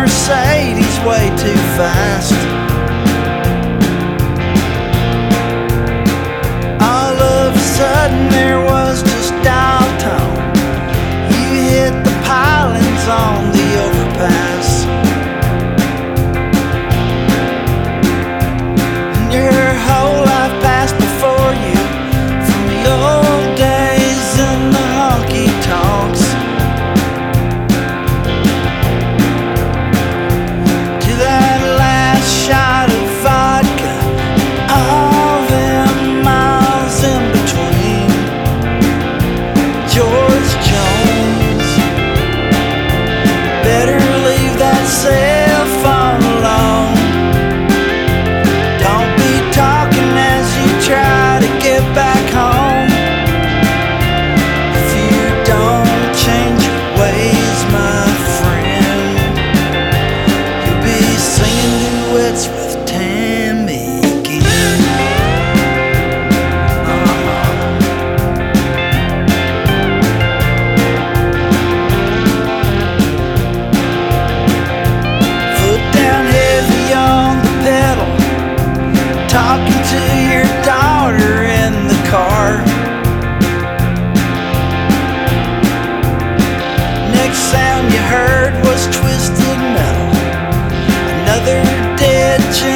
Mercedes way too fast. All of a sudden there was just dial tone. You hit the pilings on the overpass. And your whole life passed before you, from the old days and the honky tonks to that last shot of vodka, all them miles in between. George Jones, better leave that cell phone alone. Don't be talking as you try to get back home. If you don't change your ways, my friend, you'll be singing duets with Tammy again. Foot down heavy on the pedal, talking to your daughter in the car. Next sound you heard was twisted metal, another dead